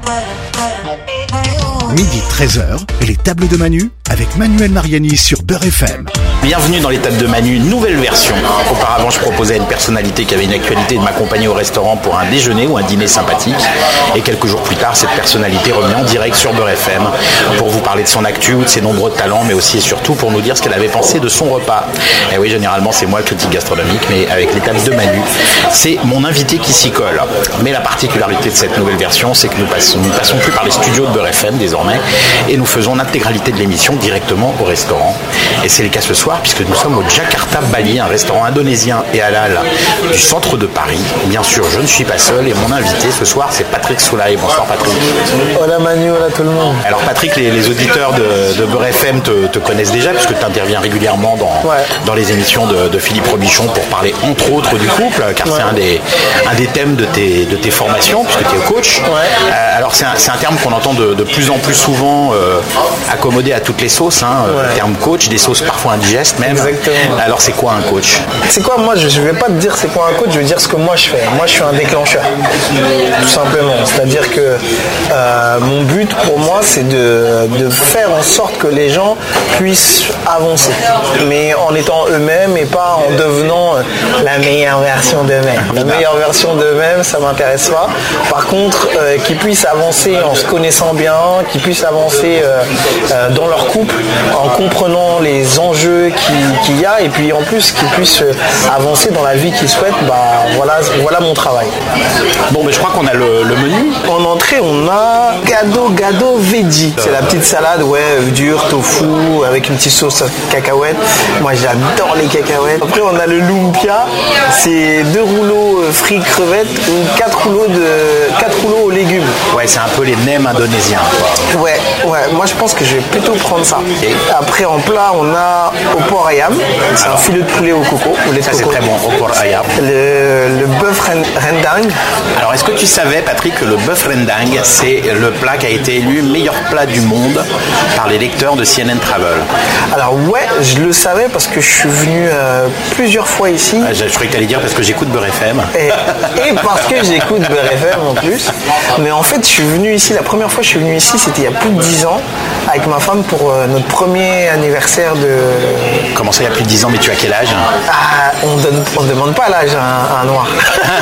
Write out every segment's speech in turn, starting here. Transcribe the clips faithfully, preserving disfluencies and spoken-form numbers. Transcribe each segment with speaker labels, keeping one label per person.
Speaker 1: Midi treize heures, les tables de Manu avec Manuel Mariani sur Beurre F M.
Speaker 2: Bienvenue dans les tables de Manu, nouvelle version. Auparavant, je proposais à une personnalité qui avait une actualité de m'accompagner au restaurant pour un déjeuner ou un dîner sympathique. Et quelques jours plus tard, cette personnalité revenait en direct sur Beurre F M pour vous parler de son actu, de ses nombreux talents, mais aussi et surtout pour nous dire ce qu'elle avait pensé de son repas. Et oui, généralement, c'est moi le critique gastronomique, mais avec les tables de Manu, c'est mon invité qui s'y colle. Mais la particularité de cette nouvelle version, c'est que nous passons, nous passons plus par les studios de Beurre F M désormais, et nous faisons l'intégralité de l'émission directement au restaurant. Et c'est le cas ce soir, puisque nous sommes au Jakarta Bali, un restaurant indonésien et halal du centre de Paris. Bien sûr, je ne suis pas seul, et mon invité ce soir, c'est Patrick Soulaï. Bonsoir Patrick.
Speaker 3: Hola Manu, hola tout le monde.
Speaker 2: Alors Patrick, les, les auditeurs de, de Beurre F M te, te connaissent déjà, puisque tu interviens régulièrement dans, ouais. dans les émissions de, de Philippe Robichon pour parler entre autres du couple, car ouais. c'est un des, un des thèmes de tes, de tes formations, puisque tu es coach. Ouais. Euh, alors c'est un, c'est un terme qu'on entend de, de plus en plus souvent euh, accommodé à toutes les sauces, hein, ouais. le terme coach, des sauces parfois indigestes même. Exactement. Alors c'est quoi un coach?
Speaker 3: C'est quoi, moi je ne vais pas te dire c'est quoi un coach, je vais dire ce que moi je fais. Moi je suis un déclencheur, tout simplement. C'est-à-dire que euh, mon but pour moi c'est de, de faire en sorte que les gens puissent avancer, mais en étant eux-mêmes et pas en devenant la meilleure version d'eux-mêmes. La meilleure version d'eux-mêmes, ça m'intéresse pas. Par contre, euh, qu'ils puissent avancer en se connaissant bien, qu'ils puissent avancer euh, euh, dans leur couple, en comprenant les enjeux qu'il, qu'il y a, et puis en plus qu'ils puissent avancer dans la vie qu'ils souhaitent. Bah voilà, voilà mon travail.
Speaker 2: Bon, mais je crois qu'on a le, le menu.
Speaker 3: En entrée, on a gado gado veggie. C'est la petite salade, ouais, dure, tofu, avec une petite sauce cacahuète. Moi, j'adore les cacahuètes. Après, on a le lumpia. C'est deux rouleaux frits crevettes ou quatre rouleaux de quatre rouleaux aux légumes.
Speaker 2: Ouais, c'est un peu les nems indonésiens, quoi.
Speaker 3: Ouais, ouais. Moi, je pense que je vais plutôt prendre ça. Okay. Après, en plat, on a opor ayam. C'est Alors, un filet de poulet au coco. Au lait de
Speaker 2: ça,
Speaker 3: coco.
Speaker 2: C'est très bon, opor ayam.
Speaker 3: Le, le bœuf rendang.
Speaker 2: Alors, est-ce que tu savais, Patrick, que le bœuf rendang, c'est le plat qui a été élu meilleur plat du monde par les lecteurs de C N N Travel?
Speaker 3: Alors, ouais, je le savais parce que je suis venu euh, plusieurs fois ici.
Speaker 2: Ah, je, je croyais que tu allais dire parce que j'écoute Beurre F M.
Speaker 3: Et, et parce que j'écoute Beurre F M en plus. Mais en fait, je suis venu ici, la première fois que je suis venu ici, c'était il y a plus de dix ans, avec ma femme pour euh, notre premier anniversaire de...
Speaker 2: Comment ça, il y a plus de dix ans, mais tu as quel âge?
Speaker 3: Ah, on ne demande pas l'âge à un, à un noir.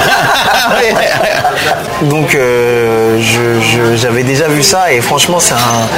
Speaker 3: Donc, euh, je, je, j'avais déjà vu ça, et franchement, c'est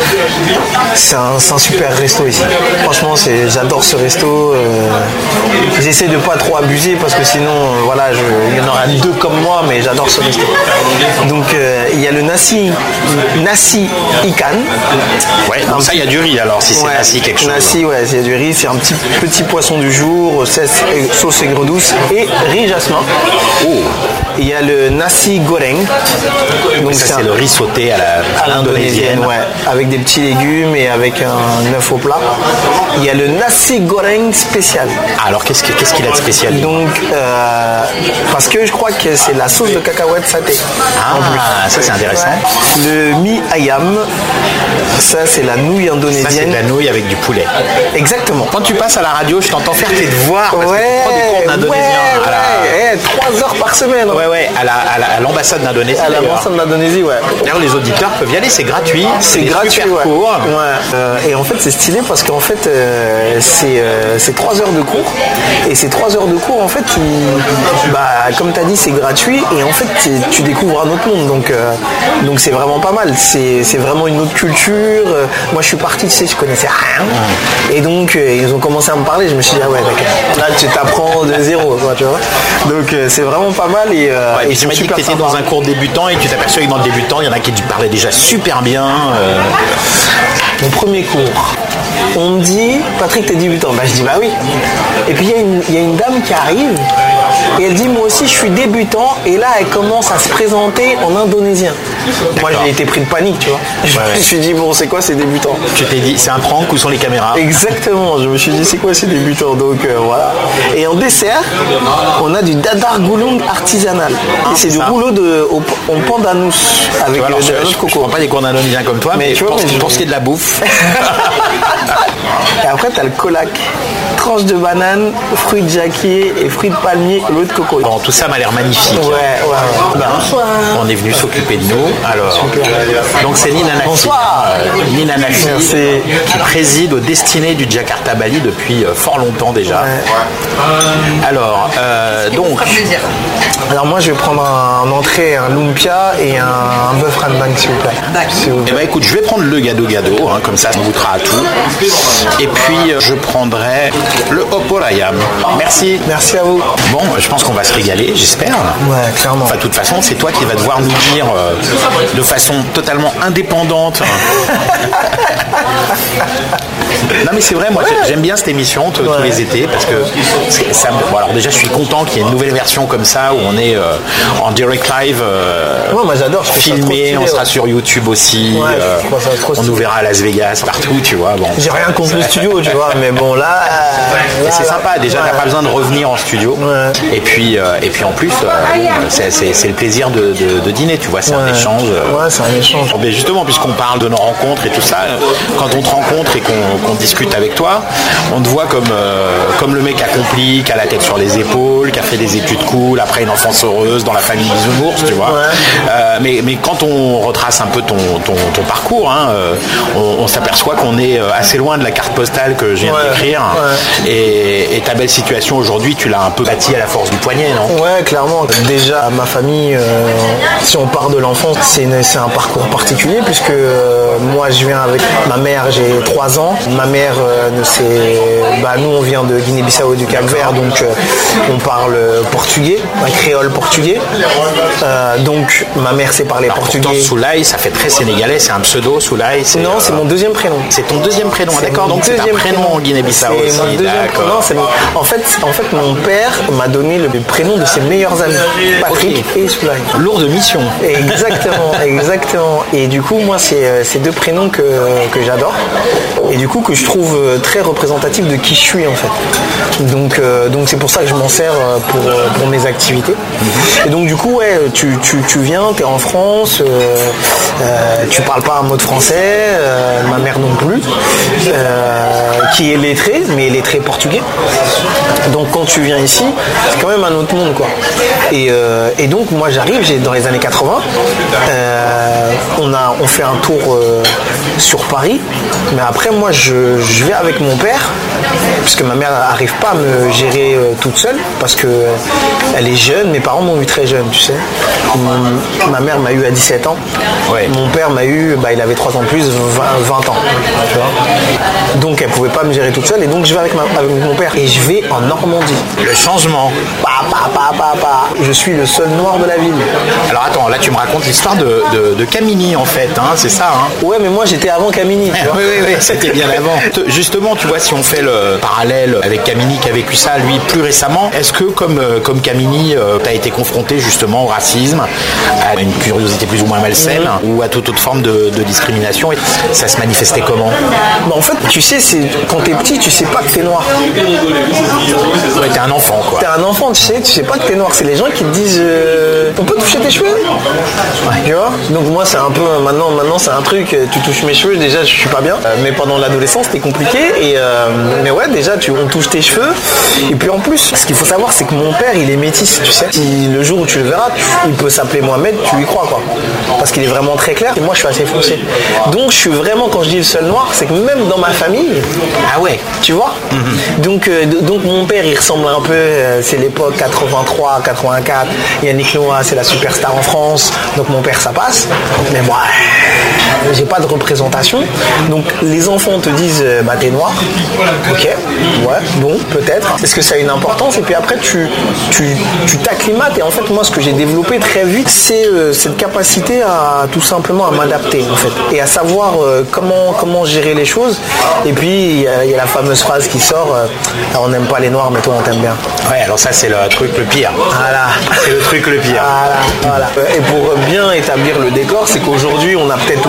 Speaker 3: un, c'est un, c'est un super resto ici. Franchement, c'est, j'adore ce resto. Euh, j'essaie de pas trop abuser, parce que sinon, euh, voilà, je, il y en aura deux comme moi, mais j'adore ce resto. Donc, euh, il y a le nasi, nasi ikan.
Speaker 2: Ouais, donc ça, il y a du riz alors, si c'est
Speaker 3: ouais,
Speaker 2: nasi quelque chose.
Speaker 3: Nasi, ouais, c'est du riz, c'est un petit, petit poisson du jour, sauce aigre douce et riz jasmin.
Speaker 2: Oh.
Speaker 3: Il y a le nasi goreng.
Speaker 2: Donc ça, c'est, c'est le riz sauté à, la, à, à l'indonésienne,
Speaker 3: ouais, avec des petits légumes et avec un œuf au plat. Il y a le nasi goreng spécial.
Speaker 2: Ah, alors qu'est-ce, qu'est-ce qu'il a de spécial?
Speaker 3: Donc, euh, parce que je crois que c'est la sauce de cacahuète satée.
Speaker 2: Ah, ça c'est intéressant.
Speaker 3: Ouais. Le mi ayam, ça c'est la nouille indonésienne. Ça
Speaker 2: c'est de la nouille avec du poulet.
Speaker 3: Exactement.
Speaker 2: Quand tu passes à la radio, je t'entends faire tes devoirs parce
Speaker 3: ouais,
Speaker 2: que tu prends des cours d'indonésien.
Speaker 3: Ouais, la... ouais, trois heures par semaine.
Speaker 2: Ouais, ouais, à, la, à, la, à l'ambassade d'Indonésie.
Speaker 3: À l'ambassade d'Indonésie, ouais.
Speaker 2: D'ailleurs, les auditeurs peuvent y aller, c'est gratuit.
Speaker 3: C'est, c'est gratuit, ouais. Cours. Ouais. Euh, et en fait, c'est stylé parce qu'en fait, euh, c'est, euh, c'est trois heures de cours. Et ces trois heures de cours, en fait, ils, bah, comme tu as dit, c'est gratuit. Et en fait, tu découvres un autre monde. Donc, euh, donc c'est vraiment pas mal. C'est, c'est vraiment une autre culture. Moi, je suis parti, tu sais, je connaissais rien. Et donc, euh, ils ont commencé à me parler. Je me suis dit, ah ouais, d'accord. Là, tu t'apprends de zéro, quoi, tu vois. Donc, euh, c'est vraiment pas mal. Et, euh,
Speaker 2: ouais, et tu m'as dit que tu étais dans un cours débutant et tu t'aperçois que dans le débutant, il y en a qui parlaient déjà super bien. Euh...
Speaker 3: Mon premier cours, on me dit, Patrick, t'es débutant. Bah, je dis, bah oui. Et puis, il y, y a une dame qui arrive et elle dit, moi aussi, je suis débutant. Et là, elle commence à se présenter en indonésien. D'accord. Moi, j'ai été pris de panique, tu vois. Je ouais, me suis dit, bon, c'est quoi ces débutants?
Speaker 2: Tu t'es dit, c'est un prank, où sont les caméras?
Speaker 3: Exactement. Je me suis dit, c'est quoi ces débutants? Donc, euh, voilà. Et en dessert, on a du dadar gulung artisanal. Ah, et c'est, c'est du rouleau de, au, au pandanus avec
Speaker 2: vois, alors,
Speaker 3: de,
Speaker 2: je,
Speaker 3: de
Speaker 2: je,
Speaker 3: coco.
Speaker 2: Je ne prends pas des cours d'indonésien comme toi, mais, mais tu vois, pour, mais pour ce qui est de la bouffe.
Speaker 3: Et après, t'as le colac. Tranche de banane, fruits de jacquier et fruits de palmier, l'eau de coco.
Speaker 2: Bon, tout ça m'a l'air magnifique.
Speaker 3: Ouais, ouais, ouais.
Speaker 2: Ben, on est venu s'occuper de nous. Alors, super. Donc c'est Nina Nafi.
Speaker 3: Bonsoir.
Speaker 2: Euh, Nina Nafi qui préside aux destinées du Jakarta Bali depuis euh, fort longtemps déjà. Ouais. Alors, euh, donc.
Speaker 3: Alors moi je vais prendre un, un entrée, un lumpia et un, un bœuf rendang s'il vous plaît. D'accord.
Speaker 2: Eh ben écoute, je vais prendre le gado gado, hein, comme ça on goûtera à tout. Et puis euh, je prendrai le opor ayam. Merci.
Speaker 3: Merci à vous.
Speaker 2: Bon, je pense qu'on va se régaler, j'espère.
Speaker 3: Ouais, clairement.
Speaker 2: Enfin, de toute façon, c'est toi qui vas devoir nous dire euh, de façon totalement indépendante. Non mais c'est vrai, moi ouais. j'aime bien cette émission t- ouais. tous les étés parce que ça me... bon, alors déjà je suis content qu'il y ait une nouvelle version comme ça où on est euh, en direct live euh,
Speaker 3: ouais, moi j'adore, je
Speaker 2: filmé, stylé, on sera ouais. sur YouTube aussi, ouais, euh, on nous verra à Las Vegas, partout, tu vois. Bon,
Speaker 3: j'ai rien contre le studio, tu vois, mais bon là,
Speaker 2: euh, là c'est là, sympa, déjà ouais. t'as pas besoin de revenir en studio ouais. et puis euh, et puis en plus euh, bon, c'est, c'est, c'est le plaisir de, de, de dîner, tu vois, c'est ouais. un échange. Euh,
Speaker 3: ouais, c'est un échange.
Speaker 2: Mais justement, puisqu'on parle de nos rencontres et tout ça, quand on te rencontre et qu'on, qu'on discute avec toi, on te voit comme, euh, comme le mec accompli, qui a la tête sur les épaules, qui a fait des études cool, après une enfance heureuse dans la famille Bisounours, tu vois. Ouais. Euh, mais, mais quand on retrace un peu ton, ton, ton parcours, hein, euh, on, on s'aperçoit qu'on est assez loin de la carte postale que je viens ouais. de décrire. Ouais. Et, et ta belle situation aujourd'hui, tu l'as un peu bâtie à la force du poignet, non?
Speaker 3: Ouais, clairement. Déjà, ma famille, euh, si on part de l'enfance, c'est, une, c'est un parcours particulier, puisque euh, moi, je viens avec ma mère, j'ai trois ans. Ma mère, euh, c'est, bah, nous, on vient de Guinée-Bissau et du Cap-Vert, donc euh, on parle portugais, un créole portugais. Euh, donc, ma mère sait parler
Speaker 2: alors,
Speaker 3: portugais.
Speaker 2: Pourtant, Soulay, ça fait très sénégalais, c'est un pseudo, Soulay. C'est,
Speaker 3: non, euh... c'est mon deuxième prénom.
Speaker 2: C'est ton deuxième prénom, c'est d'accord, donc c'est un prénom, prénom en Guinée-Bissau aussi, d'accord.
Speaker 3: Non, c'est mon... en, fait, en fait, mon père m'a donné le prénom de ses meilleurs amis, Patrick okay. et Soulay.
Speaker 2: Lourde mission.
Speaker 3: Exactement, exactement. Et du coup, moi, c'est ces deux prénoms que, que j'adore. Et du coup, que je trouve très représentatif de qui je suis, en fait. Donc, euh, donc c'est pour ça que je m'en sers pour, pour mes activités. Mm-hmm. Et donc, du coup, ouais, tu, tu, tu viens, tu es en France, euh, euh, tu parles pas un mot de français, euh, ma mère non plus, euh, qui est lettrée, mais lettrée portugais. Donc, quand tu viens ici, c'est quand même un autre monde, quoi. Et, euh, et donc, moi, j'arrive, j'ai, dans les années quatre-vingts, euh, on, a, on fait un tour euh, sur Paris, mais après, moi, je, je vais avec mon père, puisque ma mère n'arrive pas à me gérer euh, toute seule, parce que euh, elle est jeune, mes parents m'ont eu très jeune, tu sais. Mon, ma mère m'a eu à dix-sept ans, ouais. Mon père m'a eu, bah, il avait trois ans de plus, vingt ans, tu vois. Donc, elle ne pouvait pas me gérer toute seule, et donc je vais avec, ma, avec mon père, et je vais en Normandie.
Speaker 2: Le changement.
Speaker 3: Pa, pa, pa, pa, pa. Je suis le seul noir de la ville.
Speaker 2: Alors attends, là tu me racontes l'histoire de, de, de Camini en fait, hein, c'est ça hein?
Speaker 3: Ouais, mais moi j'étais avant Camini. Tu vois.
Speaker 2: Oui, oui, oui, c'était bien avant. Justement, tu vois, si on fait le parallèle avec Camini qui a vécu ça, lui, plus récemment, est-ce que comme, comme Camini, euh, tu as été confronté justement au racisme, à une curiosité plus ou moins malsaine, mmh. ou à toute autre forme de, de discrimination, et ça se manifestait comment?
Speaker 3: Bah, en fait, tu sais, c'est, quand t'es petit, tu sais pas que t'es noir.
Speaker 2: Ouais, t'es un enfant, quoi.
Speaker 3: T'es un enfant, tu sais, tu sais pas que t'es noir. C'est les gens qui te disent euh, on peut toucher tes cheveux, ouais. Tu vois. Donc moi c'est un peu maintenant maintenant c'est un truc, tu touches mes cheveux, déjà je suis pas bien, euh, mais pendant l'adolescence c'était compliqué et euh, mais ouais déjà tu on touche tes cheveux et puis en plus ce qu'il faut savoir c'est que mon père il est métis, tu sais. Si, le jour où tu le verras, tu, il peut s'appeler Mohamed, tu y crois quoi, parce qu'il est vraiment très clair et moi je suis assez foncé. Donc je suis vraiment, quand je dis le seul noir, c'est que même dans ma famille,
Speaker 2: ah ouais,
Speaker 3: tu vois. Mm-hmm. Donc euh, donc mon père il ressemble un peu, euh, c'est l'époque quatre-vingt-trois quatre-vingt-quatre, Yannick Noah c'est la superstar en France, donc mon père ça passe, mais moi j'ai pas de représentation, donc les enfants te disent bah t'es noir, ok, ouais, bon, peut-être, est-ce que ça a une importance, et puis après tu, tu, tu t'acclimates, et en fait moi ce que j'ai développé très vite c'est euh, cette capacité à tout simplement à m'adapter en fait, et à savoir euh, comment, comment gérer les choses, et puis il y, y a la fameuse phrase qui sort, euh, on n'aime pas les noirs mais toi on t'aime bien.
Speaker 2: Ouais, alors ça c'est le truc le pire.
Speaker 3: Voilà.
Speaker 2: C'est le truc le pire.
Speaker 3: Voilà, voilà. Et pour bien établir le décor, c'est qu'aujourd'hui, on a peut-être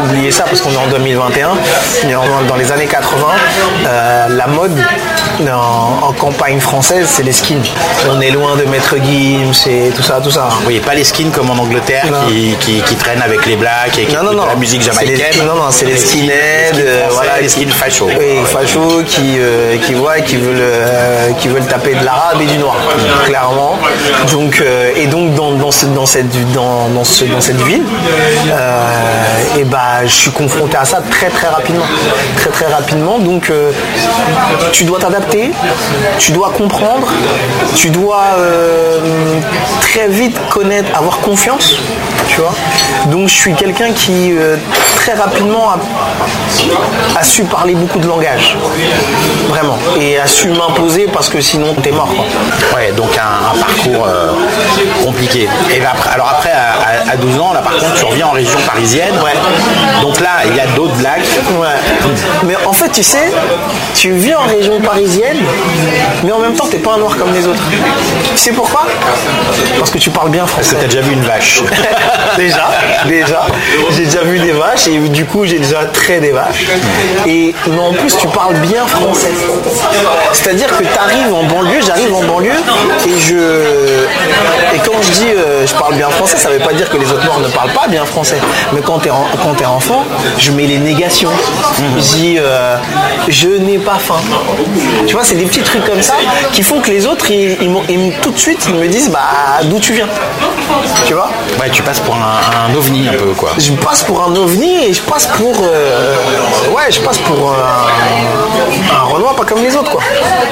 Speaker 3: oublier ça parce qu'on est en deux mille vingt et un, mais dans les années quatre-vingts, euh, la mode en, en campagne française, c'est les skins. On est loin de Maître Gims et tout ça, tout ça.
Speaker 2: Oui, pas les skins comme en Angleterre qui, qui, qui traînent avec les blacks et qui
Speaker 3: non, non,
Speaker 2: écoutent
Speaker 3: non.
Speaker 2: la musique jamaïcaine.
Speaker 3: Les, non, non, c'est les, les skinheads,
Speaker 2: skins,
Speaker 3: euh, voilà,
Speaker 2: les skins fachos.
Speaker 3: Oui, fachos qui, euh, qui voient, qui veulent, euh, qui veulent taper de l'arabe et du noir, mmh. clairement. Donc, euh, et donc dans, dans, ce, dans, cette, dans, dans, ce, dans cette ville, euh, et bah, je suis confronté à ça très très rapidement, très très rapidement. Donc, euh, tu dois t'adapter, tu dois comprendre, tu dois euh, très vite connaître, avoir confiance, tu vois. Donc, je suis quelqu'un qui euh, très rapidement a, a su parler beaucoup de langage, vraiment, et a su m'imposer parce que sinon t'es mort, quoi.
Speaker 2: Ouais, donc un, un parcours euh, compliqué. Et après, alors après, à, à douze ans, là par contre, tu reviens en région parisienne.
Speaker 3: Ouais.
Speaker 2: Donc là, il y a d'autres blagues.
Speaker 3: Ouais. Mais en fait, tu sais, tu vis en région parisienne, mais en même temps, t'es pas un noir comme les autres. Tu sais pourquoi ? Parce que tu parles bien français.
Speaker 2: Parce que t'as déjà vu une vache.
Speaker 3: déjà, déjà. J'ai déjà vu des vaches et du coup, j'ai déjà trait des vaches. Et mais en plus, tu parles bien français. C'est-à-dire que tu arrives en banlieue, j'arrive en banlieue et je et quand je dis euh, je parle bien français, ça veut pas dire que les autres noirs ne parlent pas bien français. Mais quand t'es en, quand t'es enfant, je mets les négations. Je dis euh, je n'ai pas faim. Tu vois, c'est des petits trucs comme ça qui font que les autres, ils, ils, ils, tout de suite, ils me disent bah d'où tu viens. Tu vois ?
Speaker 2: Ouais, tu passes pour un, un ovni un peu, quoi.
Speaker 3: Je passe pour un ovni et je passe pour euh, ouais, je passe pour un, un Renoir pas comme les autres, quoi.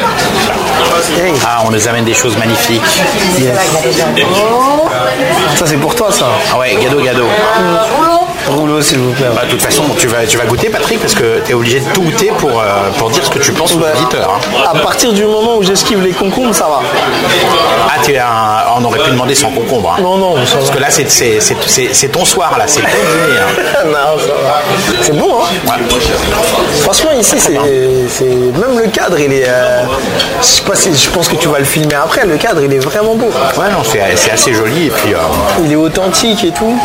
Speaker 3: Hey.
Speaker 2: Ah, on nous amène des choses magnifiques.
Speaker 3: Yes. Ça c'est pour toi, ça.
Speaker 2: Ah ouais, gado gado.
Speaker 3: Rouleau, s'il vous plaît.
Speaker 2: Bah, de toute façon, tu vas, tu vas goûter, Patrick, parce que tu es obligé de tout goûter pour, euh, pour dire ce que tu penses aux
Speaker 3: bah,
Speaker 2: auditeurs. Hein.
Speaker 3: À partir du moment où j'esquive les concombres, ça va.
Speaker 2: Ah, tu es un... on aurait pu demander sans concombre. Hein.
Speaker 3: Non, non, ça
Speaker 2: parce
Speaker 3: va.
Speaker 2: que là, c'est, c'est, c'est, c'est, c'est ton soir, là, c'est ton dîner. Hein.
Speaker 3: Non, ça va. C'est bon, hein. Ouais. Franchement, ici, c'est, c'est même le cadre, il est. Euh... Je sais pas si, je pense que tu vas le filmer après. Le cadre, il est vraiment beau.
Speaker 2: Ouais, non, c'est, c'est assez joli et puis. Euh...
Speaker 3: Il est authentique et tout.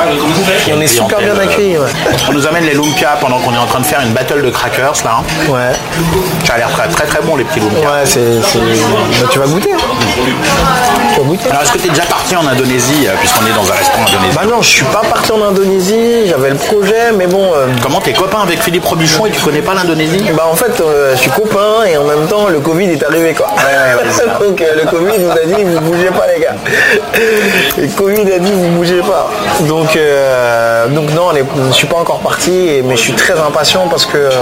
Speaker 3: Et on est super bien accueillis. Ouais.
Speaker 2: On nous amène les lumpias pendant qu'on est en train de faire une battle de crackers là. Hein.
Speaker 3: Ouais.
Speaker 2: Ça a l'air très très très bon les petits lumpias.
Speaker 3: Ouais, c'est. c'est... Bah, tu vas goûter. Hein. Tu vas goûter.
Speaker 2: Alors est-ce que tu es déjà parti en Indonésie puisqu'on est dans un restaurant indonésien ?
Speaker 3: Bah non, je suis pas parti en Indonésie. J'avais le projet, mais bon. Euh...
Speaker 2: Comment t'es copain avec Philippe Robuchon et tu connais pas l'Indonésie ?
Speaker 3: Bah en fait, euh, je suis copain et en même temps le Covid est arrivé, quoi.
Speaker 2: Ouais, ouais, ouais,
Speaker 3: donc euh, le Covid nous a dit vous bougez pas, les gars. Le Covid a dit vous bougez pas. Donc euh, donc non, les, je suis pas encore parti, mais je suis très impatient parce que euh,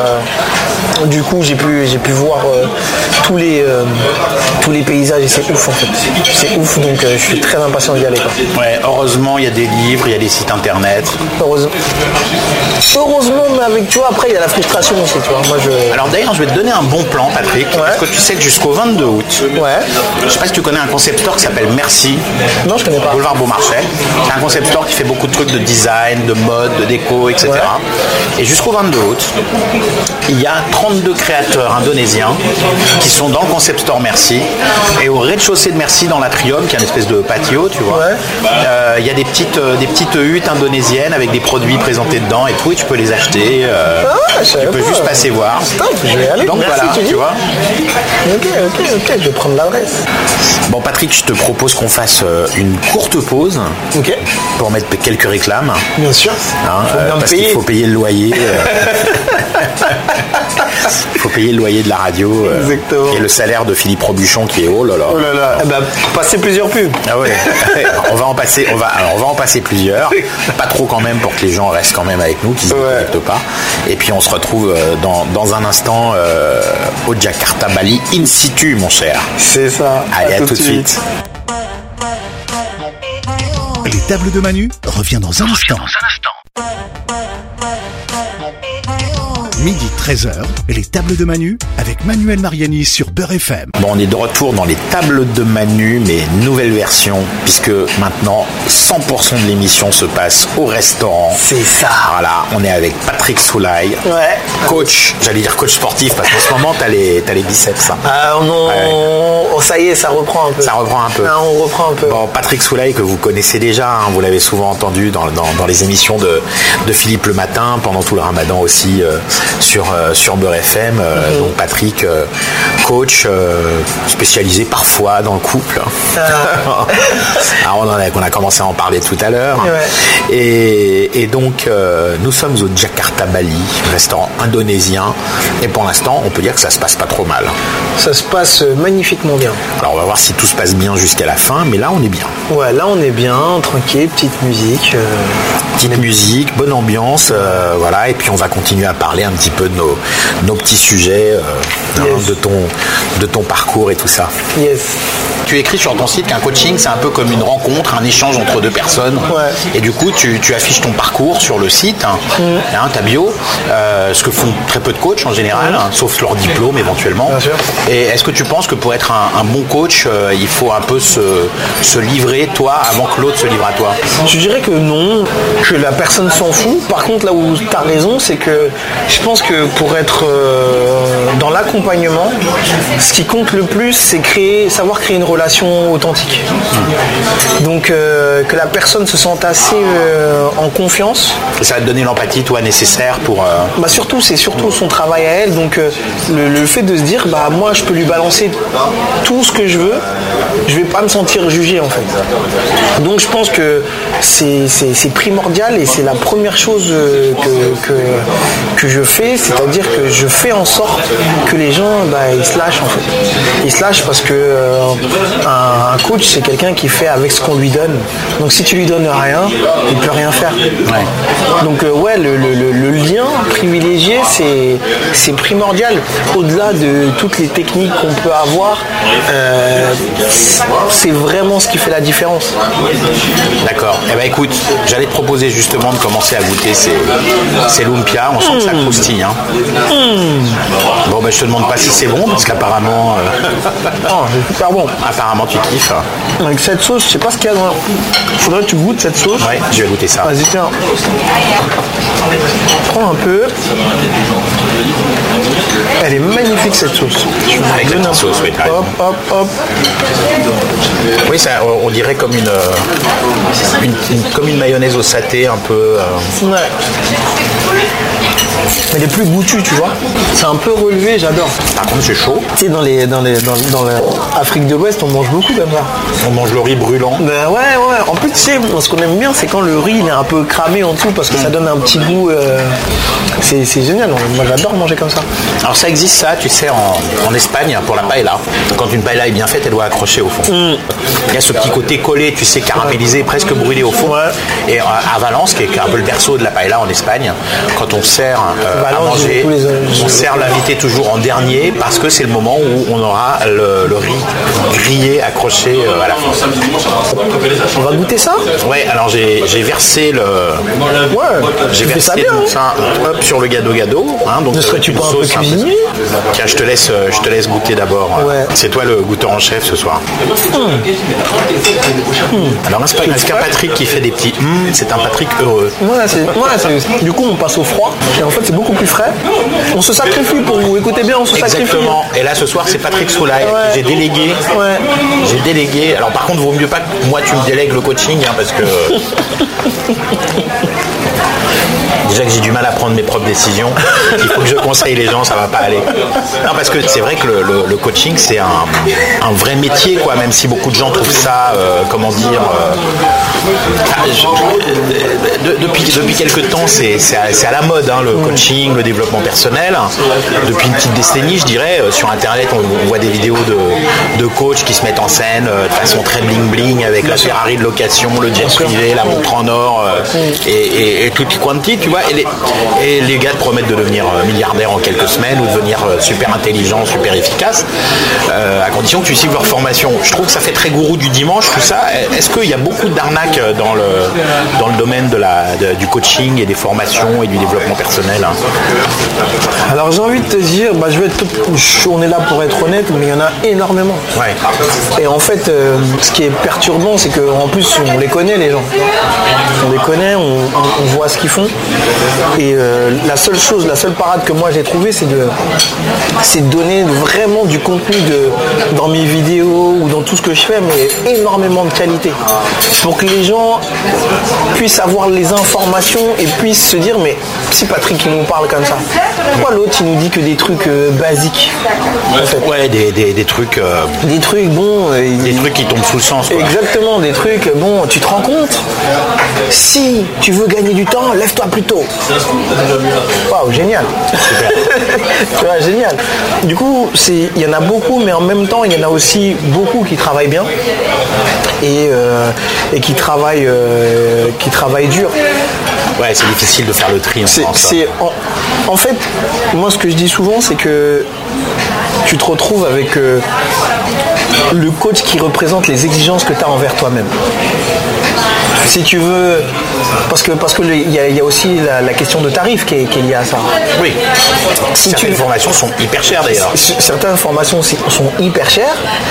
Speaker 3: du coup j'ai pu j'ai pu voir euh, tous les euh, tous les paysages et c'est ouf en fait. C'est ouf, donc euh, je suis très impatient d'y aller, quoi.
Speaker 2: Ouais, heureusement il y a des livres, il y a des sites internet.
Speaker 3: Heureusement. Heureusement, mais avec, tu vois, après il y a la frustration aussi, tu vois. Moi je.
Speaker 2: Alors d'ailleurs je vais te donner un bon plan, Patrick.
Speaker 3: Ouais.
Speaker 2: Parce que tu sais que jusqu'au vingt-deux août,
Speaker 3: Ouais.
Speaker 2: je sais pas si tu connais un concept store qui s'appelle Merci.
Speaker 3: Non, je connais pas.
Speaker 2: Boulevard Beaumarchais. C'est un concept store qui fait beaucoup de trucs de design, de mode, de déco, et cetera. Ouais. Et jusqu'au vingt-deux août, il y a trente-deux créateurs indonésiens qui sont dans le concept store Merci. Et au rez-de-chaussée de Merci, dans l'atrium, qui est une espèce de patio, tu vois,
Speaker 3: ouais.
Speaker 2: euh, il y a des petites, euh, des petites huttes indonésiennes avec des produits présentés dedans et tout, et tu peux les acheter. Euh,
Speaker 3: ah, je
Speaker 2: tu peux
Speaker 3: pas.
Speaker 2: juste passer voir.
Speaker 3: Stop, je vais aller.
Speaker 2: Donc
Speaker 3: Merci,
Speaker 2: voilà,
Speaker 3: tu,
Speaker 2: tu
Speaker 3: dis.
Speaker 2: vois.
Speaker 3: Ok, ok, ok, je vais prendre l'adresse.
Speaker 2: Bon, Patrick, je te propose qu'on fasse une courte pause.
Speaker 3: Ok.
Speaker 2: Pour mettre quelques réclames.
Speaker 3: Bien sûr.
Speaker 2: Hein, euh, parce
Speaker 3: payer.
Speaker 2: qu'il faut payer le loyer. Euh... Il faut payer le loyer de la radio. Euh,
Speaker 3: Exactement.
Speaker 2: Et le salaire de Philippe Robuchon qui est oh là là.
Speaker 3: Oh là là. Eh ben, passer plusieurs pubs.
Speaker 2: Ah ouais. on va en passer. On va. Alors, on va en passer plusieurs. Pas trop quand même pour que les gens restent quand même avec nous, qu'ils ne se
Speaker 3: ouais.
Speaker 2: connectent pas. Et puis on se retrouve dans, dans un instant euh, au Jakarta Bali in situ, mon cher.
Speaker 3: C'est ça.
Speaker 2: Allez, à, à tout, tout de suite. suite.
Speaker 1: Les tables de Manu revient dans un instant. midi treize heures, les tables de Manu avec Manuel Mariani sur Beurre F M.
Speaker 2: Bon, on est de retour dans les tables de Manu, mais nouvelle version, puisque maintenant cent pour cent de l'émission se passe au restaurant.
Speaker 3: C'est ça.
Speaker 2: Voilà, on est avec Patrick Soulaille,
Speaker 3: ouais.
Speaker 2: coach, j'allais dire coach sportif, parce qu'en ce moment, t'as les, t'as les biceps. Hein.
Speaker 3: Ah non, ouais. oh, ça y est, ça reprend un peu.
Speaker 2: Ça reprend un peu.
Speaker 3: Ah, on reprend un peu.
Speaker 2: Bon, Patrick Soulaille, que vous connaissez déjà, hein, vous l'avez souvent entendu dans, dans, dans les émissions de, de Philippe le matin, pendant tout le ramadan aussi, euh, sur, euh, sur Beurre F M. Euh, mm-hmm. Donc Patrick, euh, coach, euh, spécialisé parfois dans le couple. Ah. Alors on, en a, on a commencé à en parler tout à l'heure. Ouais. Et, et donc, euh, nous sommes au Jakarta Bali, restaurant indonésien. Et pour l'instant, on peut dire que ça se passe pas trop mal.
Speaker 3: Ça se passe magnifiquement bien.
Speaker 2: Alors on va voir si tout se passe bien jusqu'à la fin, mais là on est bien.
Speaker 3: Ouais, là on est bien, tranquille, petite musique. Euh...
Speaker 2: Petite musique, bonne ambiance, euh, voilà. Et puis on va continuer à parler un petit peu de nos, nos petits sujets, euh, yes. hein, de ton, de ton parcours et tout ça.
Speaker 3: Yes.
Speaker 2: Tu écris sur ton site qu'un coaching, c'est un peu comme une rencontre, un échange entre deux personnes.
Speaker 3: Ouais.
Speaker 2: Et du coup, tu, tu affiches ton parcours sur le site, hein, mm. hein, ta bio, euh, ce que font très peu de coachs en général, mm. hein, sauf leur diplôme éventuellement.
Speaker 3: Bien sûr.
Speaker 2: Et est-ce que tu penses que pour être un, un bon coach, euh, il faut un peu se, se livrer, toi, avant que l'autre se livre à toi?
Speaker 3: Je dirais que non, que la personne s'en fout. Par contre, là où tu as raison, c'est que je pense que pour être euh, dans l'accompagnement, ce qui compte le plus, c'est créer, savoir créer une relation authentique. Mmh. Donc euh, que la personne se sente assez euh, en confiance.
Speaker 2: Et ça va te donner l'empathie, toi, nécessaire pour... Euh...
Speaker 3: Bah surtout, c'est surtout son travail à elle. Donc euh, le, le fait de se dire, bah moi, je peux lui balancer tout ce que je veux, je vais pas me sentir jugé en fait. Donc je pense que c'est, c'est, c'est primordial et c'est la première chose que, que, que je fais, c'est-à-dire que je fais en sorte que les gens bah, ils se lâchent en fait. Ils se lâchent parce que euh, un, un coach c'est quelqu'un qui fait avec ce qu'on lui donne. Donc si tu lui donnes rien, il peut rien faire. Ouais. Donc euh, ouais, le, le, le, le lien privilégié c'est, c'est primordial. Au-delà de toutes les techniques qu'on peut avoir, euh, c'est vraiment ce qui fait la différence.
Speaker 2: D'accord. Eh ben écoute, j'allais te proposer justement de commencer à goûter ces, ces lumpias. On sent mmh. que ça croustille. Hein. Mmh. Bon ben je te demande pas si c'est bon parce qu'apparemment. Euh...
Speaker 3: oh, c'est super bon.
Speaker 2: Apparemment tu kiffes.
Speaker 3: Avec cette sauce, je sais pas ce qu'il y a dans. Faudrait que tu goûtes cette sauce.
Speaker 2: Ouais, je vais goûter ça.
Speaker 3: Vas-y tiens. Prends un peu. Elle est magnifique cette sauce.
Speaker 2: Avec la sauce, oui.
Speaker 3: Hop, hop, hop.
Speaker 2: Oui, ça, on dirait comme une, une, une, comme une mayonnaise au saté, un peu. Euh...
Speaker 3: Ouais. Elle est plus goûtue, tu vois. C'est un peu relevé, j'adore.
Speaker 2: Par contre, c'est chaud.
Speaker 3: Tu sais, dans les, dans les, dans, dans l'Afrique de l'Ouest, on mange beaucoup comme ça.
Speaker 2: On mange le riz brûlant.
Speaker 3: Ben ouais, ouais. En plus, tu sais, ce qu'on aime bien, c'est quand le riz il est un peu cramé en dessous parce que mmh. ça donne un petit goût. Euh... C'est, c'est génial. Moi, j'adore manger comme ça.
Speaker 2: Alors, ça existe, ça, tu sais, en, en Espagne, pour la paella. Quand une paella est bien faite, elle doit accrocher au fond. Mmh. Il y a ce petit côté collé, tu sais, caramélisé, presque brûlé au fond. Ouais. Et à Valence, qui est un peu le berceau de la paella en Espagne, quand on sert euh, Valence, à manger, les... on sert l'invité toujours en dernier parce que c'est le moment où on aura le, le riz grillé accroché euh, à la fin.
Speaker 3: On va goûter ça?
Speaker 2: Ouais, alors j'ai, j'ai versé le.
Speaker 3: Ouais,
Speaker 2: j'ai versé
Speaker 3: ça bien,
Speaker 2: tout ça hein. Hop, sur le gado gado. Hein, donc,
Speaker 3: ne serais-tu pas un peu cuisinier?
Speaker 2: Tiens, je te laisse, je te laisse goûter d'abord. Ouais. C'est toi le goûteur en chef ce soir. Mmh. Mmh. Alors est-ce, est-ce qu'un Patrick qui fait des petits mmh, c'est un Patrick heureux?
Speaker 3: Ouais, c'est, ouais c'est, du coup on passe au froid et en fait c'est beaucoup plus frais. On se sacrifie pour vous, écoutez bien, on se
Speaker 2: Exactement.
Speaker 3: sacrifie.
Speaker 2: Exactement. Et là ce soir c'est Patrick Soulaille. Ouais. J'ai délégué.
Speaker 3: Ouais.
Speaker 2: J'ai délégué. Alors par contre vaut mieux pas que moi tu me délègues le coaching hein, parce que déjà que j'ai du mal à prendre mes propres décisions. Il faut que je conseille les gens, ça va pas aller. Non, parce que c'est vrai que le, le, le coaching, c'est un, un vrai métier, quoi. Même si beaucoup de gens trouvent ça, euh, comment dire, euh, je, de, depuis depuis quelques temps, c'est, c'est, à, c'est à la mode, hein, le coaching, le développement personnel. Depuis une petite décennie, je dirais, euh, sur Internet, on, on voit des vidéos de, de coachs qui se mettent en scène euh, de façon très bling bling, avec la Ferrari de location, le jet privé, la montre en or, euh, et, et, et tutti quanti, tu vois. Et les, et les gars te promettent de devenir milliardaire en quelques semaines ou de devenir super intelligent, super efficace, euh, à condition que tu suives leur formation. Je trouve que ça fait très gourou du dimanche, tout ça. Est-ce qu'il y a beaucoup d'arnaques dans le, dans le domaine de la, de, du coaching et des formations et du développement personnel, hein?
Speaker 3: Alors j'ai envie de te dire, bah, je vais être, on est là pour être honnête, mais il y en a énormément.
Speaker 2: Ouais.
Speaker 3: Et en fait, euh, ce qui est perturbant, c'est qu'en plus, on les connaît, les gens. On les connaît, on, on, on voit ce qu'ils font. Et euh, la seule chose, la seule parade que moi j'ai trouvée, c'est de, c'est de donner vraiment du contenu de, dans mes vidéos ou dans tout ce que je fais, mais énormément de qualité. Pour que les gens puissent avoir les informations et puissent se dire, mais si Patrick il nous parle comme ça, pourquoi l'autre il nous dit que des trucs euh, basiques en fait.
Speaker 2: Ouais, des, des, des trucs... Euh,
Speaker 3: des trucs, bon... Euh,
Speaker 2: des
Speaker 3: il...
Speaker 2: trucs qui tombent sous le sens, quoi.
Speaker 3: Exactement, des trucs, bon, tu te rends compte? Si tu veux gagner du temps, lève-toi plus tôt. Waouh, génial. Super. Tu vois, génial. Du coup, il y en a beaucoup, mais en même temps, il y en a aussi beaucoup qui travaillent bien et, euh, et qui travaillent, euh, qui travaillent dur.
Speaker 2: Ouais, c'est difficile de faire le tri en
Speaker 3: c'est,
Speaker 2: France.
Speaker 3: C'est, en, en fait, moi, ce que je dis souvent, c'est que tu te retrouves avec euh, le coach qui représente les exigences que tu as envers toi-même. Si tu veux, parce que parce que il y, y a aussi la, la question de tarif qui est, qui est liée à ça.
Speaker 2: Oui.
Speaker 3: Si
Speaker 2: certaines
Speaker 3: tu,
Speaker 2: formations sont hyper chères d'ailleurs.
Speaker 3: Certaines formations sont hyper chères,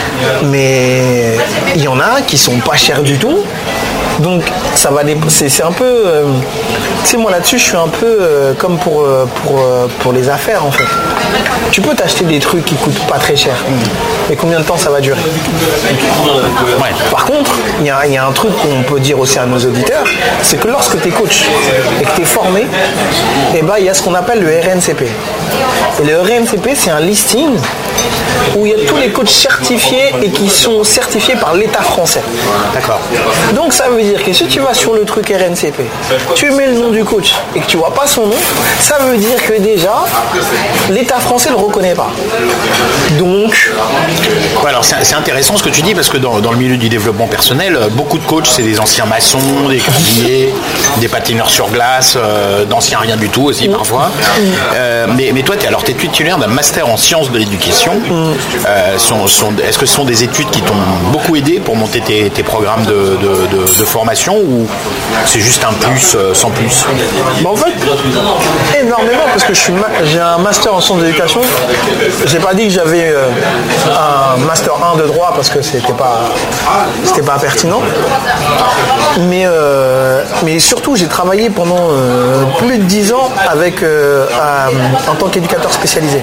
Speaker 3: mais il y en a qui sont pas chères du tout. Donc ça va c'est, c'est un peu euh, tu sais moi là-dessus je suis un peu euh, comme pour, euh, pour, euh, pour les affaires en fait. Tu peux t'acheter des trucs qui coûtent pas très cher, mais combien de temps ça va durer? Ouais. Par contre, il y, y a un truc qu'on peut dire aussi à nos auditeurs, c'est que lorsque tu es coach et que tu es formé, eh ben, il y a ce qu'on appelle le R N C P. Et le R N C P, c'est un listing où il y a tous les coachs certifiés et qui sont certifiés par l'État français.
Speaker 2: D'accord.
Speaker 3: Donc ça veut dire que si tu vas sur le truc R N C P, tu mets le nom du coach et que tu vois pas son nom, ça veut dire que déjà l'État français le reconnaît pas. Donc,
Speaker 2: ouais, alors c'est, c'est intéressant ce que tu dis parce que dans, dans le milieu du développement personnel, beaucoup de coachs c'est des anciens maçons, des cuisiniers, des patineurs sur glace, euh, d'anciens rien du tout aussi parfois. Euh, mais, mais toi, t'es, alors tu es titulaire d'un master en sciences de l'éducation. Euh, sont, sont, est-ce que ce sont des études qui t'ont beaucoup aidé pour monter tes, tes programmes de, de, de, de formation ou c'est juste un plus euh, sans plus?
Speaker 3: Bah en fait, énormément parce que je suis ma- j'ai un master en sciences de l'éducation. J'ai pas dit que j'avais euh, un master un de droit parce que c'était pas, c'était pas pertinent. Mais, euh, mais surtout, j'ai travaillé pendant euh, plus de dix ans avec, euh, à, en tant qu'éducateur spécialisé.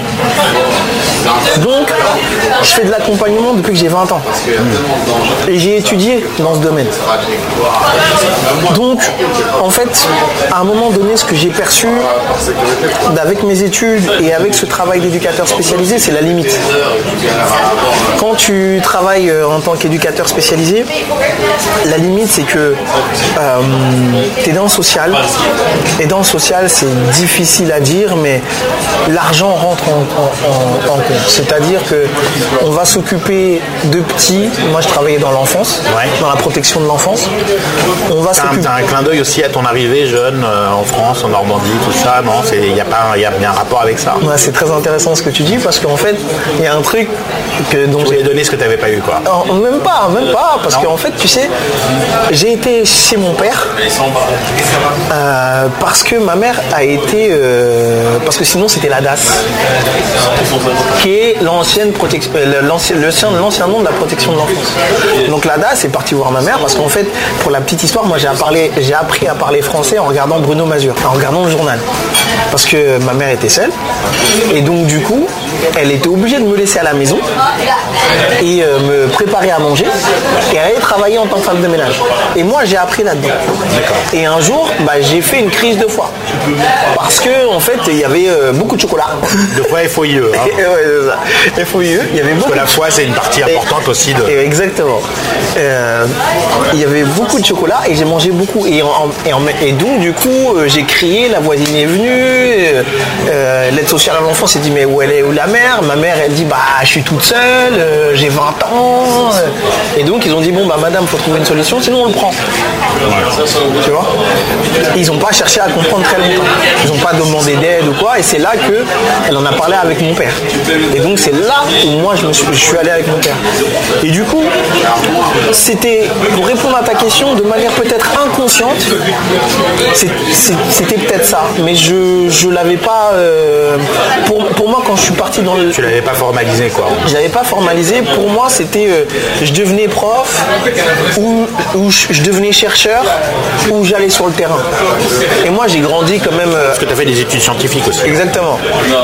Speaker 3: Donc, je fais de l'accompagnement depuis que j'ai vingt ans. Et j'ai étudié dans ce domaine. Donc, en fait, à un moment donné, ce que j'ai perçu avec mes études et avec ce travail d'éducateur spécialisé, c'est la limite. Quand tu travailles en tant qu'éducateur spécialisé, la limite, c'est que euh, tu es dans le social. Et dans le social, c'est difficile à dire, mais l'argent rentre en, en, en, en compte. C'est-à-dire qu'on va s'occuper de petits. Moi, je travaillais dans l'enfance, ouais. dans la protection de l'enfance. On va
Speaker 2: t'as,
Speaker 3: s'occuper...
Speaker 2: un, t'as un clin d'œil aussi à ton arrivée jeune euh, en France, en Normandie, tout ça, non? Il y a pas, y a bien un rapport avec ça.
Speaker 3: Ouais, c'est très intéressant ce que tu dis parce qu'en fait, il y a un truc que dont
Speaker 2: tu voulais donner ce que tu n'avais pas eu, quoi.
Speaker 3: Non, même pas, même pas, parce qu'en fait, tu sais, j'ai été chez mon père euh, parce que ma mère a été, euh, parce que sinon c'était la D A S, qui est l'ancienne protection, euh, l'ancien, l'ancien, l'ancien nom de la protection de l'enfance. Donc la D A S est partie voir ma mère parce qu'en fait, pour la petite histoire, moi j'ai, parlé, j'ai appris à parler français en regardant Bruno Mazur, en regardant le journal, parce que ma mère était seule et donc du coup, elle était obligée de me laisser à la maison et euh, me préparer à manger et aller travailler en tant que femme de ménage. Et moi, j'ai appris là-dedans. D'accord. Et un jour, bah, j'ai fait une crise de foie parce que en fait, il y avait euh, beaucoup de chocolat.
Speaker 2: De foie F O I E. Hein.
Speaker 3: Ouais, c'est ça. F O I E. Il y avait beaucoup.
Speaker 2: Parce que la foie, c'est une partie importante
Speaker 3: et,
Speaker 2: aussi de.
Speaker 3: Et exactement. Euh, il y avait beaucoup de chocolat et j'ai mangé beaucoup. Et, en, et, en, et donc, du coup, euh, j'ai crié. La voisine est venue. Euh, l'aide sociale à l'enfant s'est dit mais où elle est, où la la mère. Ma mère, elle dit, bah, je suis toute seule, euh, j'ai vingt ans. Et donc, ils ont dit, bon, bah, madame, faut trouver une solution, sinon on le prend. Ouais. Tu vois? Ils n'ont pas cherché à comprendre très longtemps. Ils n'ont pas demandé d'aide ou quoi. Et c'est là qu'elle en a parlé avec mon père. Et donc, c'est là où moi, je, me suis, je suis allé avec mon père. Et du coup, c'était, pour répondre à ta question, de manière peut-être inconsciente, c'est, c'est, c'était peut-être ça. Mais je ne l'avais pas... Euh, pour, pour moi, quand je suis parti dans le...
Speaker 2: Tu l'avais pas formalisé, quoi.
Speaker 3: Je l'avais pas formalisé. Pour moi, c'était... Euh, je devenais prof, ou, ou je, je devenais chercheur, ou j'allais sur le terrain. Et moi, j'ai grandi quand même... Euh,
Speaker 2: Parce que tu as fait des études scientifiques aussi.
Speaker 3: Exactement.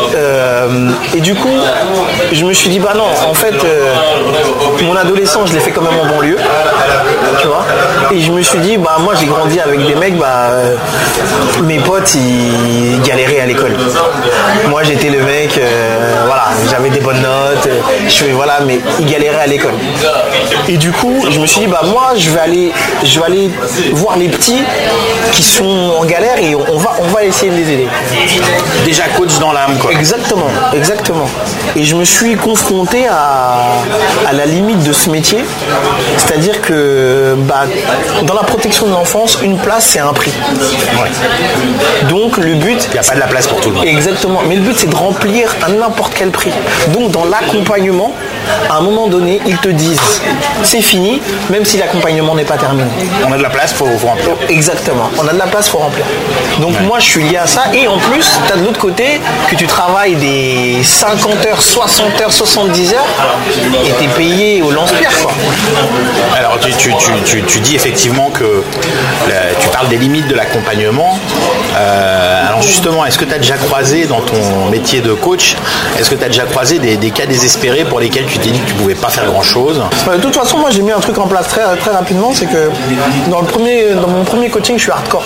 Speaker 3: Euh, et du coup, je me suis dit, bah non, en fait, euh, mon adolescence, je l'ai fait quand même en banlieue. Tu vois. Et je me suis dit, bah moi, j'ai grandi avec des mecs, bah... Euh, mes potes, ils galéraient à l'école. Moi, j'étais le mec, euh, voilà, j'avais des bonnes notes, euh, je, voilà, mais ils galéraient à l'école. Et du coup, je me suis dit, bah moi, je vais aller, je vais aller voir les petits qui sont en galère et on va, on va essayer de les aider.
Speaker 2: Déjà coach dans l'âme, quoi.
Speaker 3: Exactement, exactement. Et je me suis confronté à, à la limite de ce métier, c'est-à-dire que, bah, dans la protection de l'enfance, une place, c'est un prix.
Speaker 2: Ouais.
Speaker 3: Donc le but...
Speaker 2: Il n'y a pas de la place pour tout le monde.
Speaker 3: Exactement. Mais le but, c'est de remplir à n'importe quel prix. Donc dans l'accompagnement, à un moment donné, ils te disent c'est fini, même si l'accompagnement n'est pas terminé.
Speaker 2: On a de la place, il faut, faut remplir.
Speaker 3: Exactement. On a de la place, il faut remplir. Donc ouais. Moi, je suis lié à ça. Et en plus, tu as de l'autre côté que tu travailles des cinquante heures, soixante heures, soixante-dix heures et tu es payé au lance-pierre, quoi.
Speaker 2: Alors, tu, tu, tu, tu, tu dis effectivement que là, tu parles des limites de l'accompagnement. Euh, alors justement, est-ce que tu as déjà croisé dans ton métier de coach, est-ce que tu as déjà croisé des, des cas désespérés pour lesquels tu t'es dit que tu ne pouvais pas faire grand-chose?
Speaker 3: De toute façon, moi j'ai mis un truc en place très, très rapidement, c'est que dans, le premier, dans mon premier coaching, je suis hardcore.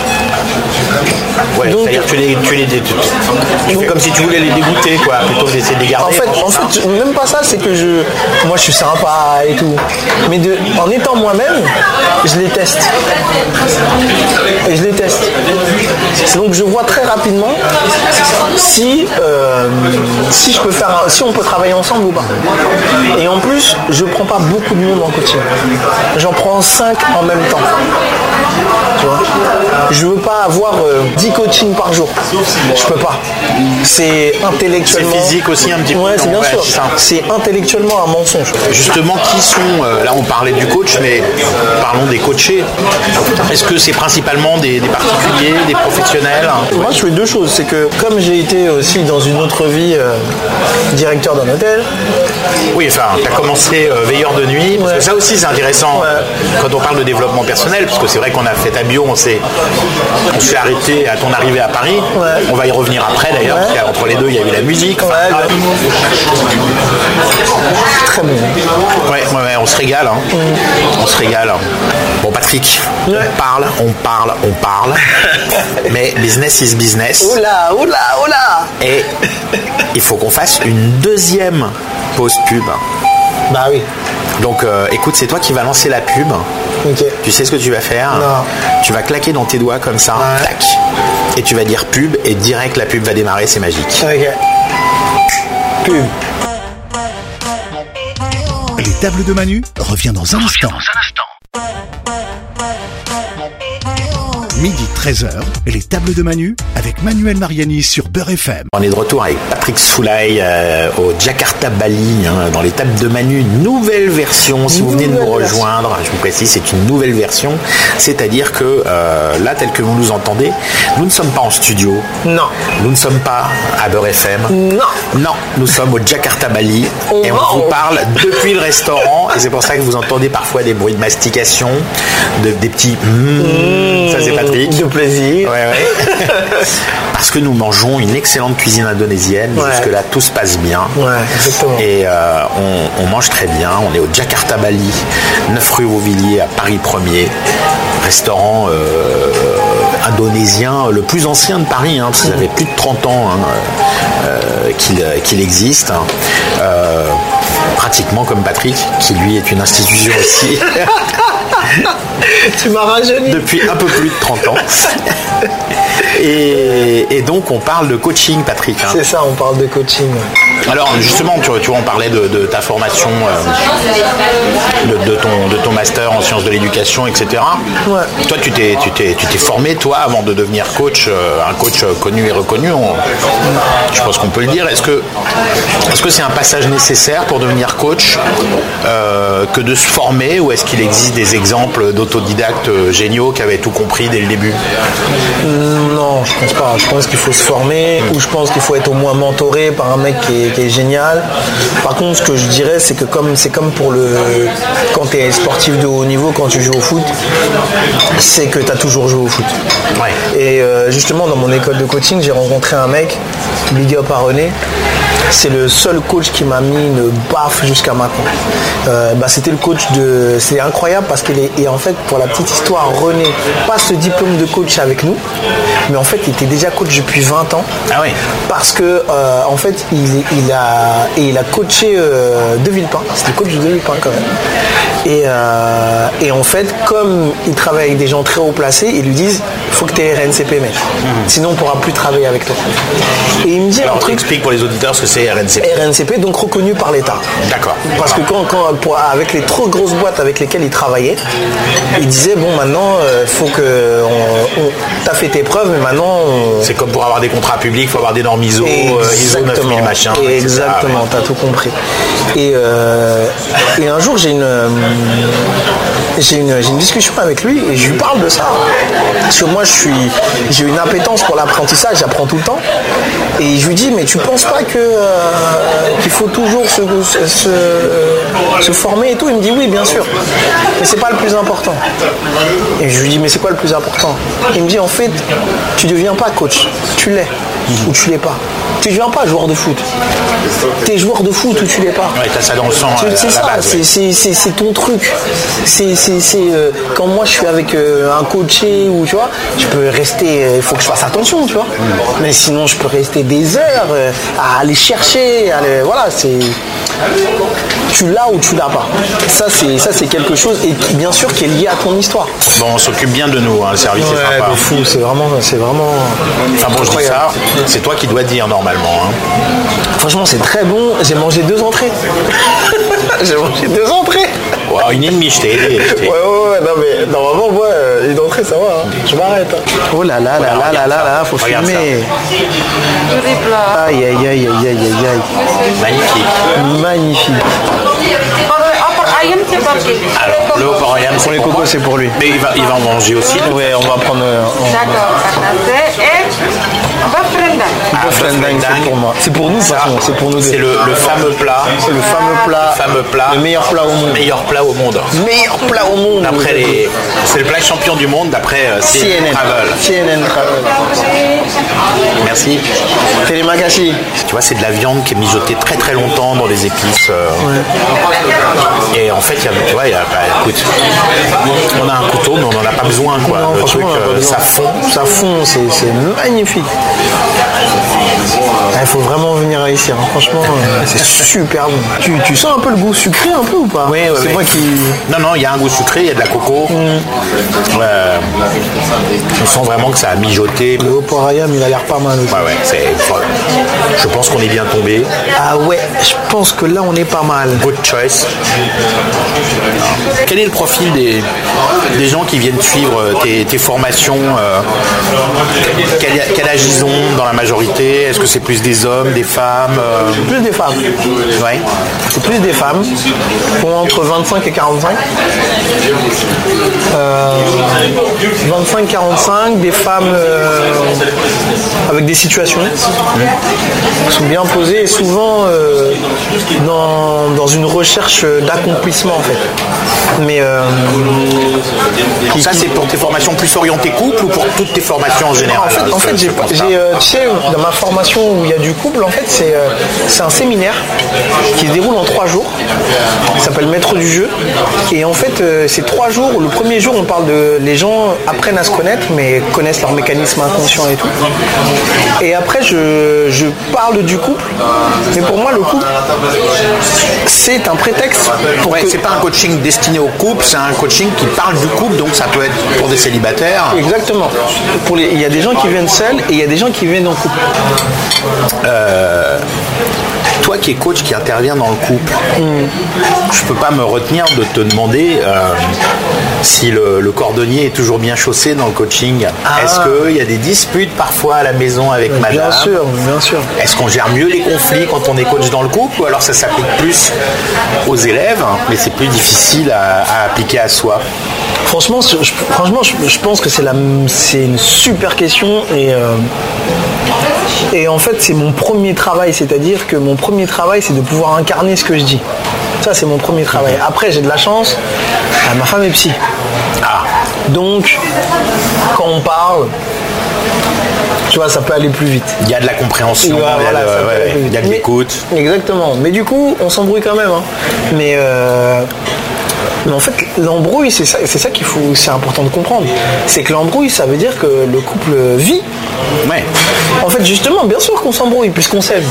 Speaker 2: Ouais, donc, c'est-à-dire que tu les, tu les tu, tu fais comme si tu voulais les dégoûter, quoi, plutôt que d'essayer de les garder.
Speaker 3: En fait, en fait, même pas ça, c'est que je, moi je suis sympa et tout, mais de, en étant moi-même, je les teste. Et je les teste. Donc je vois très rapidement si, euh, si, je peux faire, si on peut travailler ensemble ou pas. Et en plus, je prends pas beaucoup de monde en coaching. J'en prends cinq en même temps. Tu vois, je veux pas avoir euh, dix coachings par jour. Je peux pas. C'est intellectuellement...
Speaker 2: C'est physique aussi un petit peu.
Speaker 3: Ouais, c'est bien ouais, sûr. C'est, c'est intellectuellement un mensonge.
Speaker 2: Justement, qui sont... Euh, là, on parlait du coach, mais parlons des coachés. Est-ce que c'est principalement des, des particuliers, des professionnels?
Speaker 3: Moi, je fais deux choses. C'est que, comme j'ai été aussi dans une autre vie euh, directeur d'un hôtel...
Speaker 2: Oui, enfin, tu as commencé euh, veilleur de nuit. Parce ouais. que ça aussi, c'est intéressant ouais. quand on parle de développement personnel, parce que c'est vrai qu'on a fait ta bio, on s'est, on s'est arrêté à ton arrivée à Paris. Ouais. On va y revenir après d'ailleurs, ouais. parce qu'entre les deux, il y a eu la musique. Enfin, ouais, ouais.
Speaker 3: Très bon.
Speaker 2: Ouais, ouais, ouais, on se régale. Hein. Mm. On se régale. Bon, Patrick, ouais. on parle, on parle, on parle. Mais business is business.
Speaker 3: Oula, oula, oula.
Speaker 2: Et il faut qu'on fasse une deuxième pause pub.
Speaker 3: Bah oui.
Speaker 2: Donc euh, écoute, c'est toi qui vas lancer la pub.
Speaker 3: Okay.
Speaker 2: Tu sais ce que tu vas faire?
Speaker 3: Non.
Speaker 2: Tu vas claquer dans tes doigts comme ça, ouais. tac, et tu vas dire pub, et direct la pub va démarrer, c'est magique.
Speaker 3: Ok. Pub.
Speaker 1: Les tables de Manu revient dans un instant. Midi treize heures, les tables de Manu avec Manuel Mariani sur Beurre F M.
Speaker 2: On est de retour avec Patrick Soulaï euh, au Jakarta Bali, hein, dans les tables de Manu, nouvelle version. Si vous venez de nous rejoindre, je vous précise, c'est une nouvelle version. C'est-à-dire que euh, là, tel que vous nous entendez, nous ne sommes pas en studio.
Speaker 3: Non.
Speaker 2: Nous ne sommes pas à Beurre F M.
Speaker 3: Non.
Speaker 2: Non, nous sommes au Jakarta Bali oh, et on oh. vous parle depuis le restaurant. Et c'est pour ça que vous entendez parfois des bruits de mastication, de, des petits mm, mmh. ça c'est pas
Speaker 3: de plaisir.
Speaker 2: Ouais, ouais. Parce que nous mangeons une excellente cuisine indonésienne. Ouais. Jusque-là, tout se passe bien.
Speaker 3: Ouais, exactement.
Speaker 2: Et euh, on, on mange très bien. On est au Jakarta Bali, neuf rue Auvilliers à Paris premier. Restaurant euh, indonésien le plus ancien de Paris. Hein, parce que ça fait plus de trente ans hein, euh, qu'il, qu'il existe. Euh, pratiquement comme Patrick, qui lui est une institution aussi.
Speaker 3: Tu m'as rajeuni.
Speaker 2: Depuis un peu plus de trente ans. Et, et donc, on parle de coaching, Patrick. Hein.
Speaker 3: C'est ça, on parle de coaching.
Speaker 2: Alors, justement, tu, tu vois, on parlait de, de ta formation, euh, de, de, ton, de ton master en sciences de l'éducation, et cetera.
Speaker 3: Ouais.
Speaker 2: Toi, tu t'es, tu, t'es, tu t'es formé, toi, avant de devenir coach, euh, un coach connu et reconnu. On, je pense qu'on peut le dire. Est-ce que, est-ce que c'est un passage nécessaire pour devenir coach euh, que de se former, ou est-ce qu'il existe des exemples d'autodidactes géniaux qui avaient tout compris dès le début?
Speaker 3: Non, je pense pas. Je pense qu'il faut se former, ou je pense qu'il faut être au moins mentoré par un mec qui est, qui est génial. Par contre, ce que je dirais, c'est que comme c'est comme pour le quand tu es sportif de haut niveau, quand tu joues au foot, c'est que tu as toujours joué au foot.
Speaker 2: Ouais.
Speaker 3: Et euh, justement, dans mon école de coaching, j'ai rencontré un mec, big up à René. C'est le seul coach qui m'a mis une baffe jusqu'à maintenant. Euh, bah, c'était le coach de... C'est incroyable parce qu'il est... Et en fait, pour la petite histoire, René passe le diplôme de coach avec nous. Mais en fait, il était déjà coach depuis vingt ans.
Speaker 2: Ah oui.
Speaker 3: Parce que, euh, en fait, il, il, a, et il a coaché euh, De Villepin. C'était coach de De Villepin quand même. Et, euh, et en fait, comme il travaille avec des gens très haut placés, ils lui disent il faut que tu aies R N C P, mec. Mmh. Sinon, on ne pourra plus travailler avec toi. Et il me dit
Speaker 2: Alors,
Speaker 3: un truc.
Speaker 2: explique pour les auditeurs ce que c'est R N C P.
Speaker 3: R N C P, donc reconnu par l'État.
Speaker 2: D'accord.
Speaker 3: Parce que quand, quand pour, avec les trop grosses boîtes avec lesquelles il travaillait, il disait bon, maintenant, il euh, faut que tu as fait tes preuves, mais maintenant. On...
Speaker 2: C'est comme pour avoir des contrats publics, il faut avoir des normes I S O, euh, I S O neuf mille machin.
Speaker 3: Exactement, tu as tout compris. Et, euh, et un jour, j'ai une, euh, j'ai une, j'ai une discussion avec lui et je lui parle de ça. Parce que moi, je suis, j'ai une appétence pour l'apprentissage, j'apprends tout le temps. Et je lui dis, mais tu penses pas que, euh, qu'il faut toujours se, se, se former et tout? Il me dit, oui, bien sûr. Mais c'est pas le plus important. Et je lui dis, mais c'est quoi le plus important? Il me dit, en fait, tu deviens pas coach, tu l'es ou tu l'es pas. Tu ne deviens pas joueur de foot. Tu es joueur de foot ou tu l'es pas.
Speaker 2: Ouais, t'as ça dans le sang.
Speaker 3: C'est, c'est ça, base, c'est, ouais. c'est, c'est, c'est ton truc. C'est, c'est, c'est, euh, quand moi je suis avec euh, un coaché ou tu vois, je peux rester, il euh, faut que je fasse attention, tu vois. Mm. Mais sinon je peux rester des heures euh, à aller chercher, à aller, voilà, c'est. Tu l'as ou tu l'as pas. Ça c'est, ça c'est quelque chose et qui, bien sûr qui est lié à ton histoire.
Speaker 2: Bon, on s'occupe bien de nous, hein, le service
Speaker 3: ouais,
Speaker 2: est sympa.
Speaker 3: De fou, c'est vraiment, c'est vraiment.
Speaker 2: Enfin bon, je dis ça, c'est toi qui dois dire normalement. Hein.
Speaker 3: Franchement, c'est très bon. J'ai mangé deux entrées. J'ai mangé deux entrées.
Speaker 2: Wow, une ennemie, je t'ai aidé.
Speaker 3: Ouais, ouais, ouais. Non, mais normalement, moi, une entrée, ça va. Hein. Je m'arrête. Hein. Oh là là, là, là, là, là, là, faut
Speaker 2: regarde
Speaker 3: filmer.
Speaker 2: Ça.
Speaker 3: Aïe, aïe, aïe, aïe, aïe, aïe, aïe.
Speaker 2: Magnifique.
Speaker 3: Magnifique.
Speaker 2: Alors, le opor ayam,
Speaker 3: pour les cocos, c'est pour lui.
Speaker 2: Mais il va, il va en manger aussi.
Speaker 3: Ouais, on va prendre. Euh, on...
Speaker 4: D'accord.
Speaker 2: Ah,
Speaker 3: c'est pour moi. C'est pour nous, ça, c'est pour nous deux.
Speaker 2: C'est le, le fameux plat.
Speaker 3: C'est le fameux plat.
Speaker 2: Le fameux plat.
Speaker 3: Le meilleur plat au monde.
Speaker 2: Meilleur plat au monde.
Speaker 3: Meilleur plat au monde.
Speaker 2: D'après les, c'est le plat champion du monde d'après euh, C N N Travel.
Speaker 3: C N N Travel.
Speaker 2: Merci.
Speaker 3: Telemagashi.
Speaker 2: Tu vois, c'est de la viande qui est mijotée très très longtemps dans les épices. Euh, ouais. Et en fait, il y a, tu vois, il y a, bah, écoute, on a un couteau, mais on n'en a pas besoin, quoi.
Speaker 3: Non,
Speaker 2: le truc, euh, ça fond.
Speaker 3: Ça fond, c'est, c'est magnifique. Il faut vraiment venir ici, hein. Franchement, euh, c'est super bon. Tu, tu sens un peu le goût sucré un peu ou pas?
Speaker 2: Oui, oui.
Speaker 3: C'est
Speaker 2: oui.
Speaker 3: moi qui.
Speaker 2: Non, non, il y a un goût sucré, il y a de la coco. Mm. Euh, on sent vraiment que ça a mijoté.
Speaker 3: Le opor ayam, il a l'air pas mal aussi.
Speaker 2: Ouais, ouais, c'est. Je pense qu'on est bien tombé.
Speaker 3: Ah ouais, je pense que là on est pas mal.
Speaker 2: Good choice. Quel est le profil des, des gens qui viennent suivre tes, tes formations euh, quel, quel âge ils ont dans la majorité? Est-ce que c'est plus des hommes, des femmes euh...
Speaker 3: Plus des femmes.
Speaker 2: Ouais.
Speaker 3: C'est plus des femmes. Ont entre vingt-cinq et quarante-cinq. Euh, vingt-cinq quarante-cinq, des femmes euh, avec des situations qui sont bien posées et souvent euh, dans, dans une recherche d'accomplissement en fait. Mais euh,
Speaker 2: qui, ça qui... c'est pour tes formations plus orientées couple ou pour toutes tes formations en général?
Speaker 3: En fait, en fait j'ai, j'ai euh, tu sais, dans ma formation où il y a du couple, en fait c'est, euh, c'est un séminaire qui se déroule en trois jours. Il s'appelle Maître du jeu. Et en fait euh, c'est trois jours où le premier jour on parle de les gens apprennent à se connaître mais connaissent leurs mécanismes inconscients et tout. Et après, je, je parle du couple. Mais pour moi, le couple, c'est un prétexte pour
Speaker 2: ouais,
Speaker 3: que...
Speaker 2: C'est pas un coaching destiné au couple, c'est un coaching qui parle du couple, donc ça peut être pour des célibataires.
Speaker 3: Exactement. Pour les... Il y a des gens qui viennent seuls et il y a des gens qui viennent en couple.
Speaker 2: Euh... Toi qui es coach, qui intervient dans le couple, mm. je peux pas me retenir de te demander euh, si le, le cordonnier est toujours bien chaussé dans le coaching. Ah. Est-ce qu'il y a des disputes parfois à la maison avec
Speaker 3: bien
Speaker 2: madame ?
Speaker 3: Bien sûr, bien sûr.
Speaker 2: Est-ce qu'on gère mieux les conflits quand on est coach dans le couple, ou alors ça s'applique plus aux élèves, mais c'est plus difficile à, à appliquer à soi ?
Speaker 3: Franchement, je, franchement, je, je pense que c'est, la, c'est une super question et... Euh... Et en fait, c'est mon premier travail, c'est-à-dire que mon premier travail, c'est de pouvoir incarner ce que je dis. Ça, c'est mon premier travail. Après, j'ai de la chance, euh, ma femme est psy.
Speaker 2: Ah.
Speaker 3: Donc, quand on parle, tu vois, ça peut aller plus vite.
Speaker 2: Il y a de la compréhension,
Speaker 3: ouais,
Speaker 2: il y a,
Speaker 3: voilà,
Speaker 2: de, ouais, il y a de l'écoute.
Speaker 3: Exactement. Mais du coup, on s'embrouille quand même. Hein. Mais... Euh... Mais en fait, l'embrouille, c'est ça, c'est ça qu'il faut, c'est important de comprendre. C'est que l'embrouille, ça veut dire que le couple vit.
Speaker 2: Ouais.
Speaker 3: En fait, justement, bien sûr qu'on s'embrouille puisqu'on s'aime.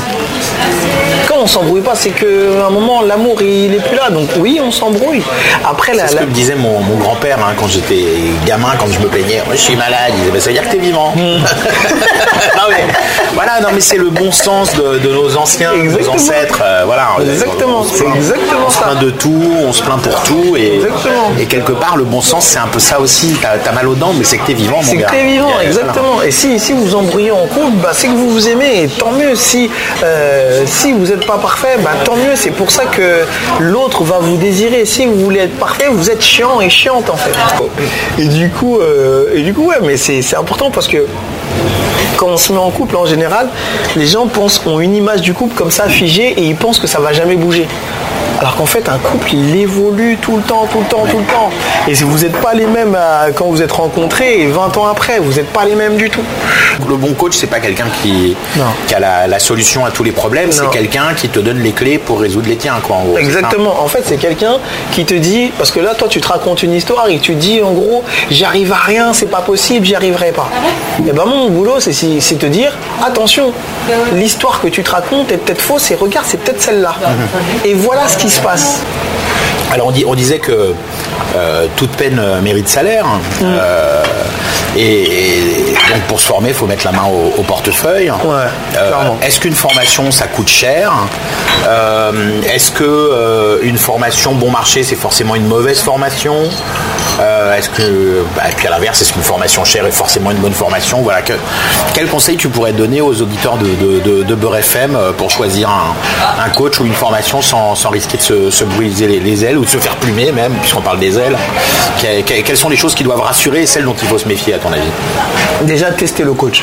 Speaker 3: Quand on s'embrouille pas, c'est qu'à un moment, l'amour, il est plus là. Donc oui, on s'embrouille. Après,
Speaker 2: c'est
Speaker 3: la,
Speaker 2: ce
Speaker 3: la...
Speaker 2: que me disait mon, mon grand-père hein, quand j'étais gamin, quand je me plaignais. Moi, je suis malade. Il disait, bah, ça veut dire que t'es vivant. Mm. non, mais, voilà, non, mais c'est le bon sens de, de nos anciens, de nos ancêtres. Euh, voilà.
Speaker 3: Exactement.
Speaker 2: On, on
Speaker 3: c'est plaint, exactement
Speaker 2: on
Speaker 3: ça.
Speaker 2: On se plaint de tout, on se plaint pour tout. Et,
Speaker 3: exactement.
Speaker 2: Et quelque part, le bon sens, c'est un peu ça aussi. T'as, t'as mal aux dents, mais c'est que t'es vivant, mon
Speaker 3: c'est
Speaker 2: gars.
Speaker 3: C'est que t'es vivant,
Speaker 2: a,
Speaker 3: exactement. Voilà. Et si, si vous embrouillez en couple, bah, c'est que vous vous aimez. Et tant mieux. Si, euh, si vous n'êtes pas parfait, bah, tant mieux. C'est pour ça que l'autre va vous désirer. Si vous voulez être parfait, vous êtes chiant et chiante, en fait. Et du coup, euh, et du coup ouais, mais c'est, c'est important parce que quand on se met en couple, en général, les gens pensent, ont une image du couple comme ça figée et ils pensent que ça va jamais bouger. Alors qu'en fait, un couple, il évolue tout le temps, tout le temps, tout le temps. Et si vous n'êtes pas les mêmes à, quand vous êtes rencontrés et vingt ans après, vous n'êtes pas les mêmes du tout.
Speaker 2: Le bon coach, c'est pas quelqu'un qui, qui a la, la solution à tous les problèmes, non. C'est quelqu'un qui te donne les clés pour résoudre les tiens, quoi, en gros.
Speaker 3: Exactement. En fait, c'est quelqu'un qui te dit, parce que là, toi, tu te racontes une histoire et tu te dis, en gros, j'arrive à rien, c'est pas possible, j'y arriverai pas. Et ben mon boulot, c'est, c'est te dire, attention, l'histoire que tu te racontes est peut-être fausse et regarde, c'est peut-être celle-là. Mm-hmm. Et voilà ce qui se passe.
Speaker 2: Alors on, dit, on disait que euh, toute peine mérite salaire. Mmh. Euh, et, et donc pour se former, il faut mettre la main au, au portefeuille.
Speaker 3: Ouais,
Speaker 2: euh, est-ce qu'une formation, ça coûte cher ? euh, Est-ce que euh, une formation bon marché, c'est forcément une mauvaise formation ? euh, Est-ce que, bah, puis à l'inverse, est-ce qu'une formation chère est forcément une bonne formation ? Voilà. Que, quel conseil tu pourrais donner aux auditeurs de, de, de, de Beurre F M pour choisir un, un coach ou une formation sans, sans risquer de se, se briser les, les ailes ou de se faire plumer même, puisqu'on parle des ailes ? que, Quelles sont les choses qui doivent rassurer et celles dont il faut se méfier à ton avis ?
Speaker 3: Déjà, tester le coach.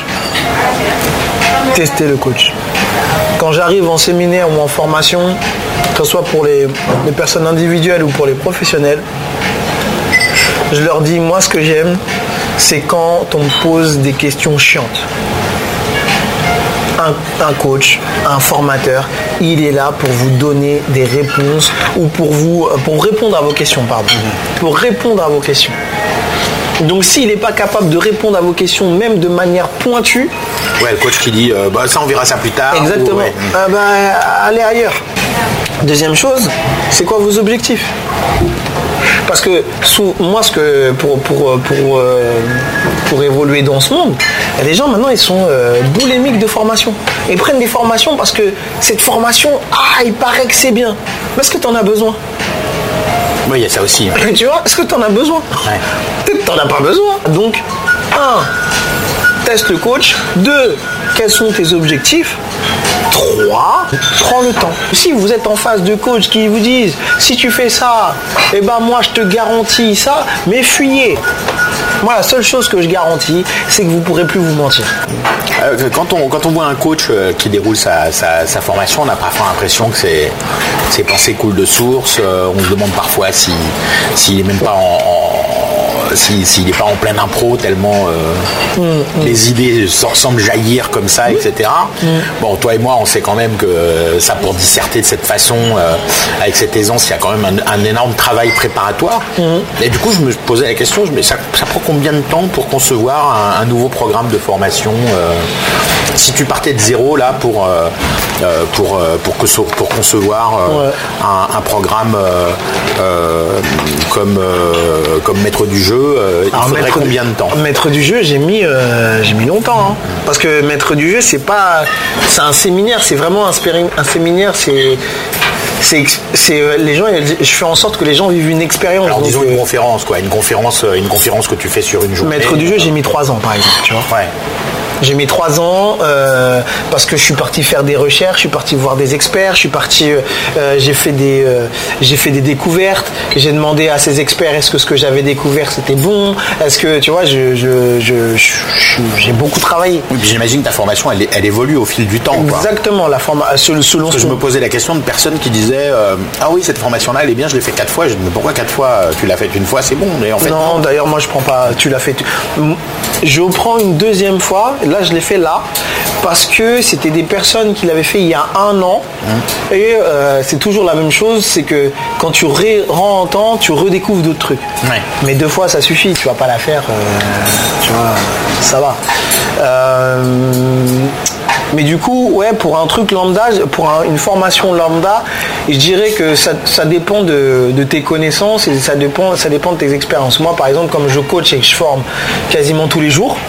Speaker 3: Tester le coach. Quand j'arrive en séminaire ou en formation, que ce soit pour les, les personnes individuelles ou pour les professionnels, je leur dis, moi ce que j'aime, c'est quand on me pose des questions chiantes. Un, un coach, un formateur, il est là pour vous donner des réponses ou pour vous pour répondre à vos questions, pardon. Pour répondre à vos questions. Donc s'il n'est pas capable de répondre à vos questions, même de manière pointue...
Speaker 2: Ouais, le coach qui dit, euh, bah, ça on verra ça plus tard.
Speaker 3: Exactement.
Speaker 2: Ou, ouais.
Speaker 3: euh, bah, allez ailleurs. Deuxième chose, c'est quoi vos objectifs ? Parce que sous, moi, ce que pour, pour, pour, euh, pour évoluer dans ce monde, les gens maintenant ils sont euh, boulimiques de formation. Ils prennent des formations parce que cette formation, ah, il paraît que c'est bien. Mais est-ce que tu en as besoin ?
Speaker 2: Oui, il y a ça aussi. Hein.
Speaker 3: Tu vois, est-ce que tu en as besoin ?
Speaker 2: Ouais.
Speaker 3: Peut-être que tu n'en as pas besoin. Donc, un, teste le coach. Deux, quels sont tes objectifs ? Trois, prends le temps. Si vous êtes en face de coachs qui vous disent si tu fais ça, eh ben moi je te garantis ça, mais fuyez. Moi la seule chose que je garantis, c'est que vous ne pourrez plus vous mentir.
Speaker 2: Euh, quand, on, quand on voit un coach euh, qui déroule sa, sa, sa formation, on a parfois l'impression que c'est, ses pensées coulent de source. Euh, on se demande parfois si, s'il n'est même pas en, en si, s'il n'est pas en pleine impro, tellement euh, mmh, les mmh. idées semblent jaillir comme ça, mmh. et cetera. Mmh. Bon, toi et moi, on sait quand même que ça, pour disserter de cette façon, euh, avec cette aisance, il y a quand même un, un énorme travail préparatoire. Mmh. Et du coup, je me posais la question, je me ça, ça prend combien de temps pour concevoir un, un nouveau programme de formation euh, si tu partais de zéro là pour, euh, pour, pour, pour, pour concevoir euh, ouais. un, un programme euh, euh, comme, euh, comme maître du jeu, euh, il Alors, faudrait combien de temps?
Speaker 3: Maître du jeu, j'ai mis, euh, j'ai mis longtemps. Hein. Parce que maître du jeu, c'est pas. C'est un séminaire, c'est vraiment un, spérim, un séminaire, c'est. C'est, c'est les gens, je fais en sorte que les gens vivent une expérience.
Speaker 2: Alors disons une conférence, quoi, une conférence, une conférence que tu fais sur une journée.
Speaker 3: Maître du jeu, j'ai mis trois ans, par exemple, tu vois.
Speaker 2: Ouais.
Speaker 3: J'ai mis trois ans euh, parce que je suis parti faire des recherches, je suis parti voir des experts, je suis parti, euh, j'ai fait des, euh, j'ai fait des découvertes. J'ai demandé à ces experts est-ce que ce que j'avais découvert c'était bon, est-ce que tu vois, je, je, je, je, je j'ai beaucoup travaillé.
Speaker 2: Oui, puis j'imagine que ta formation, elle, elle évolue au fil du temps.
Speaker 3: Exactement,
Speaker 2: quoi.
Speaker 3: La formation. Selon
Speaker 2: Parce que je me posais la question de personnes qui disaient euh, ah oui, cette formation-là, elle est bien, je l'ai fait quatre fois. Je dis mais pourquoi quatre fois? Tu l'as fait une fois, c'est bon. Mais en fait,
Speaker 3: non, non. D'ailleurs, moi je prends pas. Tu l'as fait. Tu... Je prends une deuxième fois. Là, je l'ai fait là parce que c'était des personnes qui l'avaient fait il y a un an mmh. et euh, c'est toujours la même chose, c'est que quand tu ré- rends en temps, tu redécouvres d'autres trucs.
Speaker 2: Ouais.
Speaker 3: Mais deux fois ça suffit, tu vas pas la faire, euh, tu vois, ça va. Euh, mais du coup, ouais, pour un truc lambda, pour un, une formation lambda, je dirais que ça, ça dépend de, de tes connaissances et ça dépend, ça dépend de tes expériences. Moi, par exemple, comme je coach et que je forme quasiment tous les jours,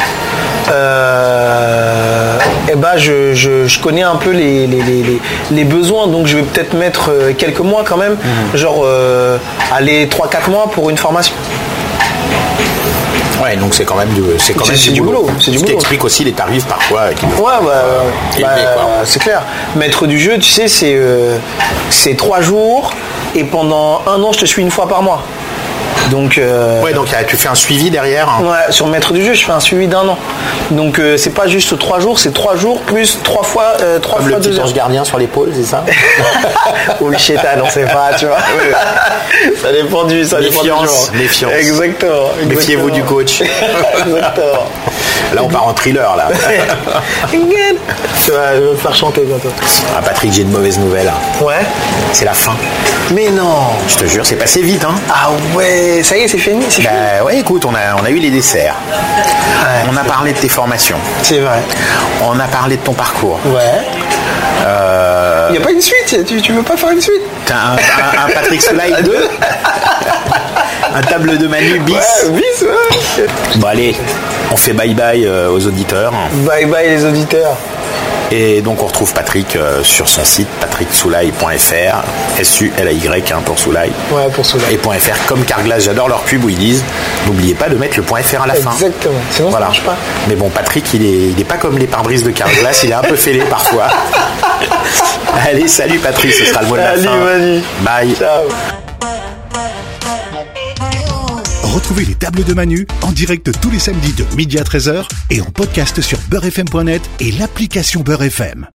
Speaker 3: euh, et ben je, je, je connais un peu les, les, les, les besoins, donc je vais peut-être mettre quelques mois quand même, mmh. genre euh, aller trois quatre mois pour une formation.
Speaker 2: Ouais, donc c'est quand même du, c'est quand
Speaker 3: c'est,
Speaker 2: même
Speaker 3: c'est
Speaker 2: du,
Speaker 3: du boulot.
Speaker 2: boulot.
Speaker 3: C'est du
Speaker 2: Ce
Speaker 3: boulot.
Speaker 2: qui explique aussi les tarifs parfois. Qui
Speaker 3: ouais, bah,
Speaker 2: euh,
Speaker 3: bah,
Speaker 2: élevés, quoi.
Speaker 3: C'est clair. Maître du jeu, tu sais, c'est, euh, c'est trois jours et pendant un an, je te suis une fois par mois. Donc, euh,
Speaker 2: ouais, donc tu fais un suivi derrière. Hein.
Speaker 3: Ouais, sur Maître du jeu, je fais un suivi d'un an. Donc euh, c'est pas juste trois jours, c'est trois jours plus trois fois euh, trois
Speaker 2: Comme
Speaker 3: fois
Speaker 2: le
Speaker 3: deux
Speaker 2: petit
Speaker 3: heures.
Speaker 2: ange gardien sur l'épaule, c'est ça?
Speaker 3: Ou le chétan, on sait pas, tu vois. Ouais. Ça dépend du, ça dépend du jour.
Speaker 2: Méfiance.
Speaker 3: Exactement. exactement.
Speaker 2: Méfiez-vous du coach.
Speaker 3: Exactement.
Speaker 2: Là, on part en thriller, là.
Speaker 3: Tu vas me faire chanter bientôt.
Speaker 2: Ah, Patrick, j'ai une mauvaise nouvelle.
Speaker 3: Ouais.
Speaker 2: C'est la fin.
Speaker 3: Mais non.
Speaker 2: Je te jure, c'est passé vite, hein.
Speaker 3: Ah ouais, ça y est, c'est fini. C'est
Speaker 2: bah
Speaker 3: fini.
Speaker 2: ouais, écoute, on a, on a eu les desserts.
Speaker 3: Ouais,
Speaker 2: on a parlé de tes formations.
Speaker 3: C'est vrai.
Speaker 2: On a parlé de ton parcours.
Speaker 3: Ouais.
Speaker 2: Euh...
Speaker 3: Il n'y a pas une suite, tu, tu veux pas faire une suite?
Speaker 2: T'as un, un, un Patrick Soulaï deux. Un table de Manu bis.
Speaker 3: Ouais, bis, ouais.
Speaker 2: Bon allez, on fait bye bye euh, aux auditeurs.
Speaker 3: Bye bye les auditeurs.
Speaker 2: Et donc on retrouve Patrick euh, sur son site patrick soulaï point f r, S U L A Y hein, pour Soulaï.
Speaker 3: Ouais, pour Soulaï.
Speaker 2: Et .fr comme Carglass, j'adore leur pub où ils disent n'oubliez pas de mettre le .fr à la fin.
Speaker 3: Exactement, sinon voilà. Ça marche pas.
Speaker 2: Mais bon, Patrick, il est, il est pas comme les pare-brises de Carglass, il est un peu fêlé parfois. Allez, salut Patrick, ce sera le mot de la
Speaker 3: salut,
Speaker 2: fin.
Speaker 3: Manu.
Speaker 2: Bye.
Speaker 3: Ciao.
Speaker 1: Retrouvez les tables de Manu en direct tous les samedis de midi à treize heures et en podcast sur beurre f m point net et l'application Beurre F M.